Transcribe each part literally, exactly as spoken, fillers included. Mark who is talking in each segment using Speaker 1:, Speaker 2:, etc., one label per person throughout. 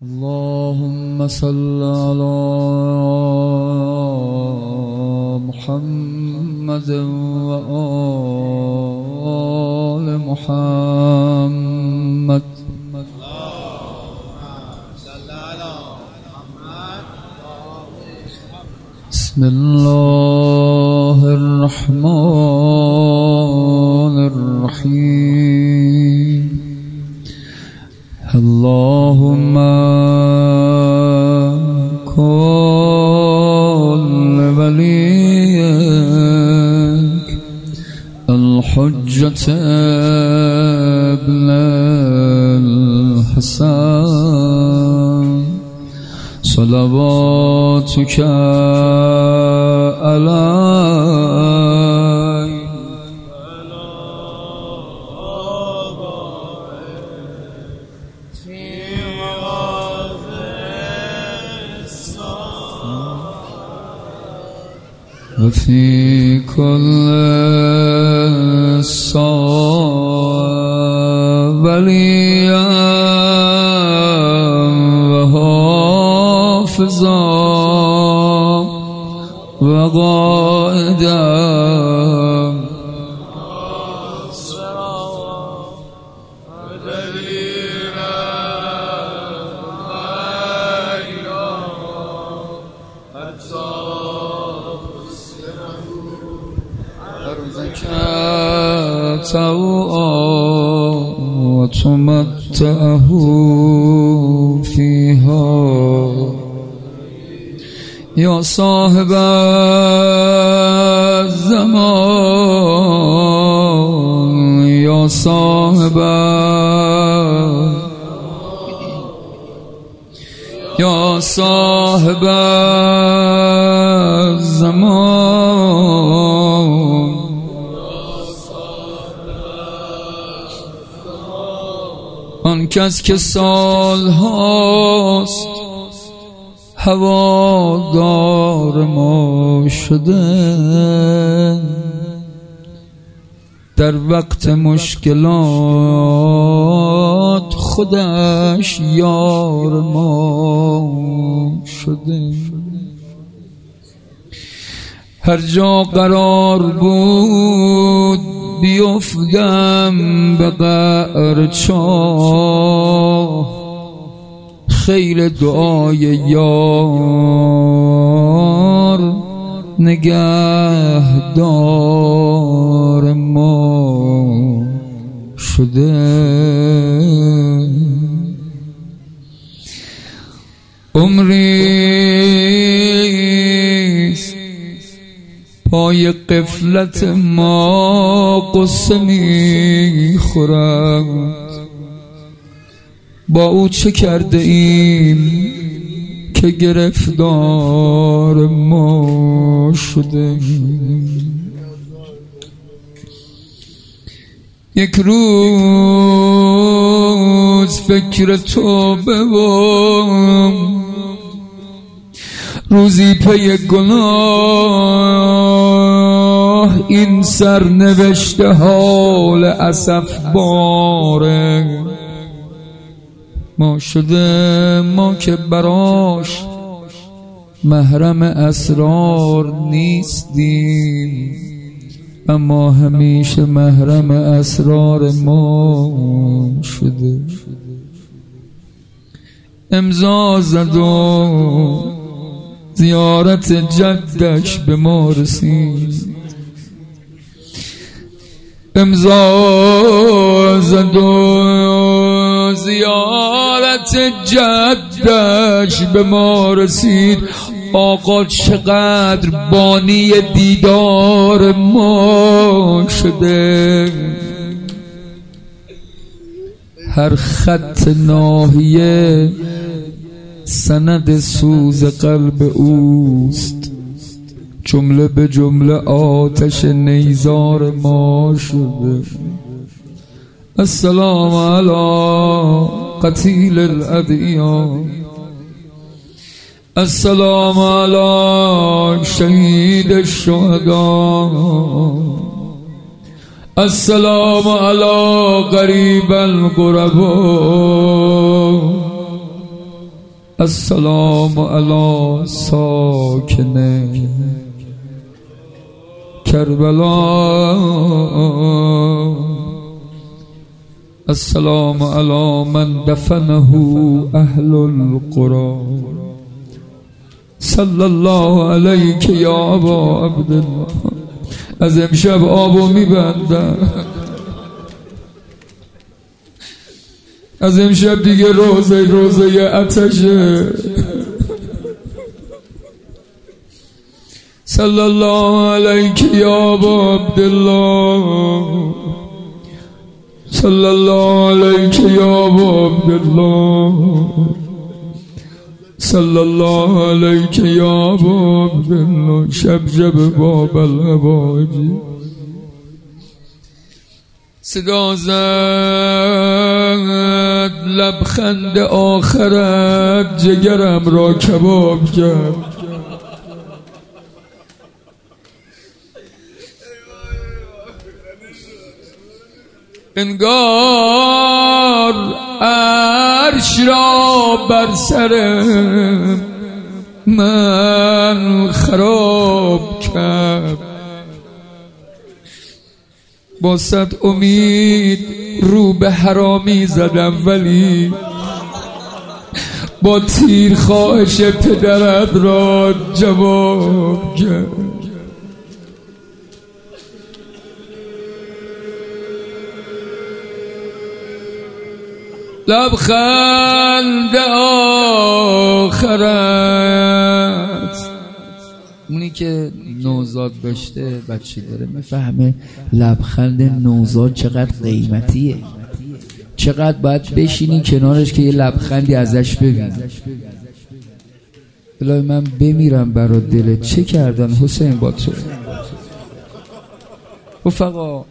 Speaker 1: اللهم صل على محمد وآل محمد. بسم الله الرحمن الرحيم. اللهم كن وليك الحجة ابن الحسن صلواتك عليه وفي كل ساعة وليا وحافظا وقائدا وتمتعه فيها يا صاحب الزمان يا صاحب يا صاحب الزمان آن کس که سال هاست هوادار ما شده در وقت مشکلات خودش یار ما شده. هر جا قرار بود بیفتم به قعر چاه خیر دعای یار نگهدار ما شده. عمریست پای غفلت ما قصه میخورد با او چه کرده ایم که گرفتار ما شده. یک روز فکر توبه و روزی پی گناه این سرنوشته حال اسف باره ما شده. ما که براش محرم اسرار نیستیم اما همیشه محرم اسرار ما شده. امضا زد و زیارت جدش به ما رسید. امضا زد و زیارت جدش به ما رسید. آقا چقدر بانی دیدار ما شده. هر خط ناحیه سند سوز قلب اوست جمله به جمله آتش نیزار ما شده. السلام علی قتیل الادعیاء السلام علی شهید الشهداء السلام علی قریب القرباء السلام علی ساکن کربلا السلام علی من دفنه اهل القرى صلی الله علیک یا ابا عبدالله. از امشب آبو میبندم، از امشب دیگه روزه روزه آتشه. صلی الله علیک یا ابا عبدالله، صلی الله علیک یا ابا عبدالله، صلی الله علیک یا ابا عبدالله. شب شب باب الهوایجی صدا زد لبخند آخرت جگرم را کباب کرد. انگار عرش را بر سر من خراب کرد. با صد امید رو به حرامی زدم ولی با تیر خواهش پدرت را جواب کرد. لبخند آخرت. اونی که نوزاد داشته بچه داره میفهمه لبخند نوزاد چقدر قیمتیه، چقدر باید بشینی کنارش که یه لبخندی ازش ببینی. بلای من بمیرم برا دلت. چه کردن حسین با تو؟ رفقا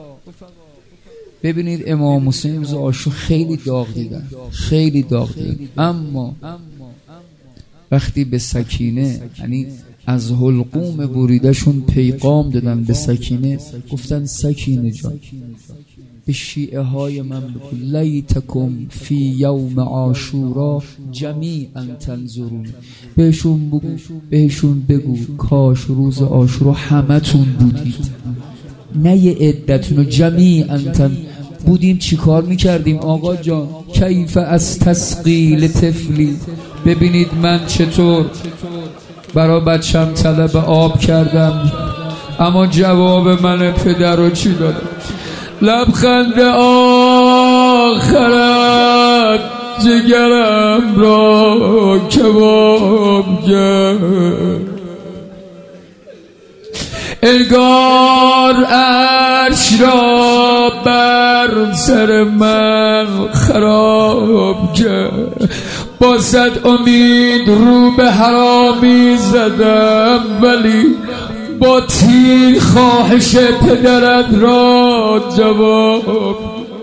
Speaker 1: ببینید امام حسین روز عاشور خیلی داغ دیدن، خیلی داغ دیدن، اما وقتی به سکینه، یعنی از حلقوم بریدشون پیغام دادن به سکینه، گفتن سکینه جان به شیعه های من بگو لیتکم فی یوم عاشورا جمیعا تنظرون. بهشون بگو بهشون بگو کاش روز عاشورا همه تون بودید، نه یه عدتون، جمیعا تن بودیم. چی کار میکردیم آقا جان؟ کیف از تسقیل طفلی. ببینید من چطور برا بچم طلب آب کردم، اما جواب من پدر رو چی دادم؟ لبخند آخرت جگرم را کباب کرد. انگار عرش را بر سر من خراب کرد. با صد امید رو به حرامی زدم ولی با تیر خواهش پدرت را جواب.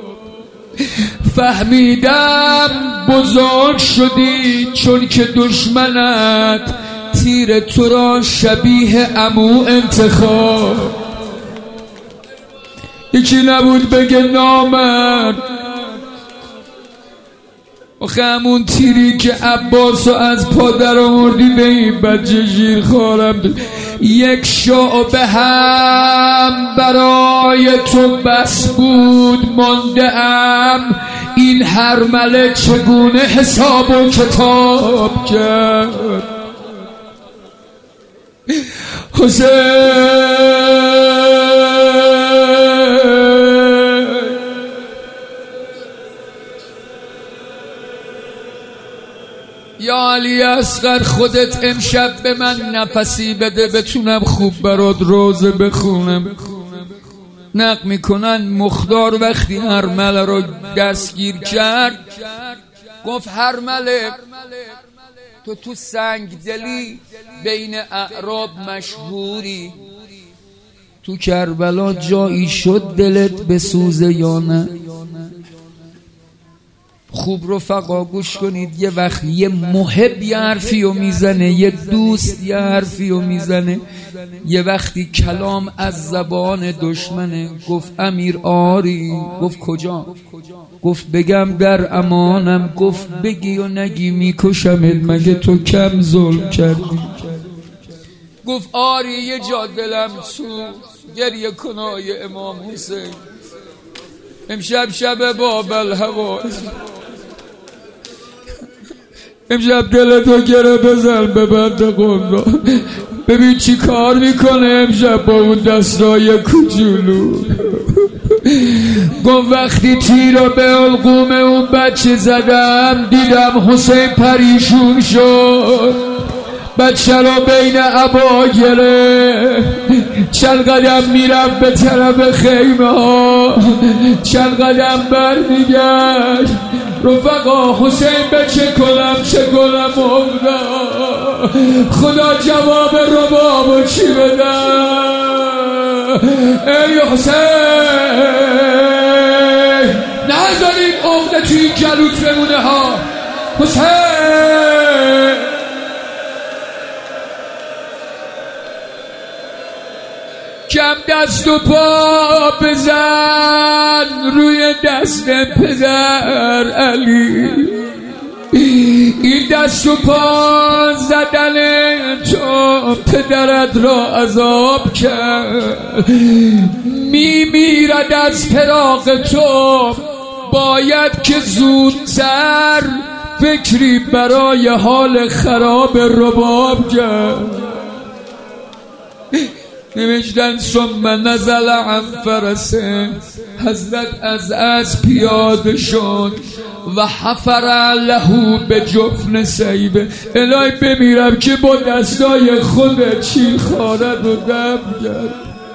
Speaker 1: فهمیدم بزرگ شدی چون که دشمنت تیر تو را شبیه عمو انتخاب. یکی نبود بگه نامرد. آخه همون تیری که عباسو از پا در آوردی به این بچه شیر خارم یک شعبه هم برای تو بس بود. مانده ام این هرمله چگونه حساب و کتاب کرد. حسین یا علی اصغر خودت امشب به من نفسی بده بتونم خوب برات روزه بخونم. نقل میکنن مخدار وقتی هرمله رو دستگیر کرد گفت هرمله تو تو سنگ دلی بین اعراب مشهوری، تو کربلا جایی شد دلت بسوزه یا نه؟ خوب رفقا گوش کنید، یه وقت یه محب یه حرفی رو میزنه، یه دوست یه حرفی رو میزنه، یه وقتی کلام از زبان دشمنه. گفت امیر آری. گفت کجا؟ گفت بگم در امانم. گفت بگی و نگی میکشمت، مگه تو کم ظلم کردی؟ گفت آری یه جا دلم تو گریه کنای امام حسین. امشب شب بابل هوا، امشب دلتو گره بزن به بند قمرا، ببین چی کار میکنه امشب با اون دستای کوچولو. گفت وقتی تیر رو به علقوم اون بچه زدم دیدم حسین پریشون شد، بچه رو بین عبا گرفت، چند قدم میرم به طرف خیمه ها، چند قدم بر میگشت. رفقا حسین به چه کنم چه کنم افتاد، خدا جواب ربابو چی بدم؟ ای حسین نذارید عقده توی این جلوت بمونه ها. حسین کم دست و پا بزن روی دست پدر علی، این دست و پا زدن تو پدرت را عذاب کرد، میمیرد از فراق تو، باید که زودتر فکری برای حال خراب رباب کرد. نوشتن ثم نزل عن فرسه، حضرت از از پیاده شد و حفر له به جفن سیبه. الهی بمیرم که با دستای خود چی خارد و دم کرد.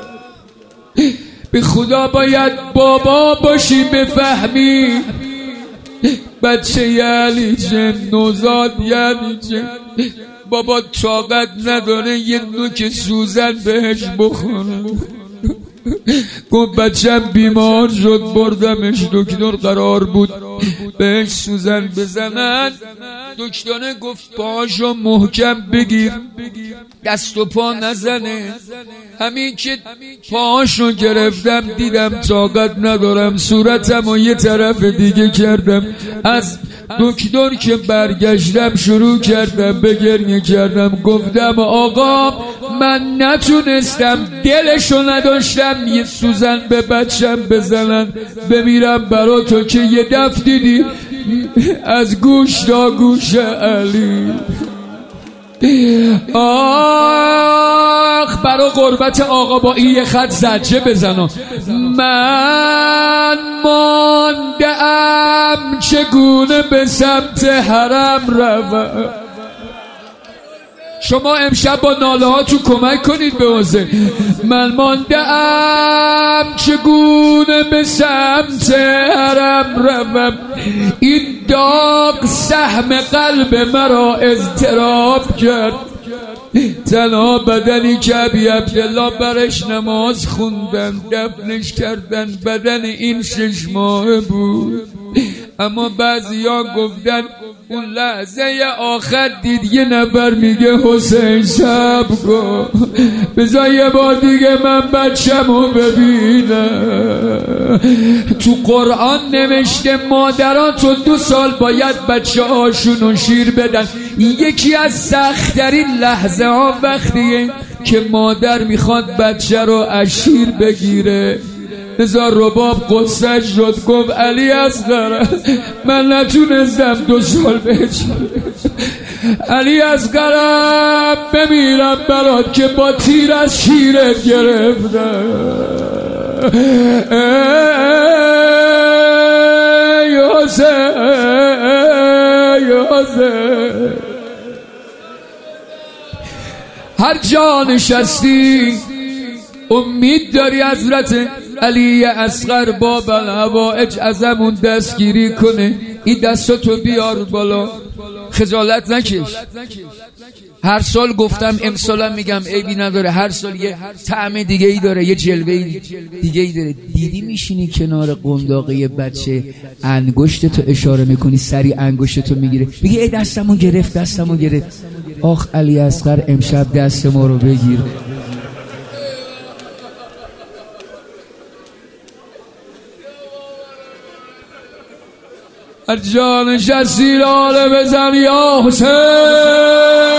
Speaker 1: به خدا باید بابا باشی بفهمی بچه یعنی چه، نوزاد یعنی چه. بابا طاقت نداره یه نوک سوزن بهش بخوره. گفت بچم بیمار شد بردمش دکتر، قرار بود بهش سوزن بزنن. دکتر گفت پاشو محکم بگیر دست و پا نزنه. همین که پاشو گرفتم دیدم طاقت ندارم، صورتم و یه طرف دیگه کردم. از دکتر که برگشتم شروع کردم به گریه کردم. گفتم آقا من نتونستم، دلشو نداشتم یه سوزن به بچم بزنن بمیرم برا تو که یه دفع دیدی از گوش تا گوش علی. آخ برا قربت آقا با این یه خط زجه بزنم. من ماندم چگونه به سمت حرم روم. شما امشب با ناله ها تو کمک کنید به حسین. من ماندم چگونه به سمت حرم روم، این داغ سهم قلب مرا اضطراب کرد. تنها بدنی که ابی عبدالله برش نماز خوندن دفنش کردن، بدن این شش ماه بود. اما بعضی ها گفتن اون لحظه آخر دید یه نفر میگه حسین صبر کن بذار یه بار دیگه من بچه‌مو ببینم. تو قرآن نوشته مادران تو دو سال باید بچه هاشونو شیر بدن. یکی از سخت‌ترین لحظه ها وقتیه که مادر میخواد بچه رو از شیر بگیره. نزار رباب قصه شد، گفت علی اصغر من نتونستم دو سال بچم. علی اصغر بمیرم برات که با تیر از شیرت گرفتم. ای حسین حسین، هر جا نشستی امید داری حضرت علی اصغر باب الهوائج ازمون دستگیری کنه. این دستاتو بیار بالا، خجالت نکش. هر سال گفتم امسالم میگم عیبی نداره، هر سال یه طعم دیگه ای داره، یه جلوه دیگه ای داره. دیدی میشینی کنار قنداقه بچه انگشتتو اشاره میکنی سری انگشتتو میگیره میگه ای دستمو گرفت دستمو گرفت. آخ علی اصغر امشب دست ما رو بگیر. از جان شسیر آله بزن یا حسین.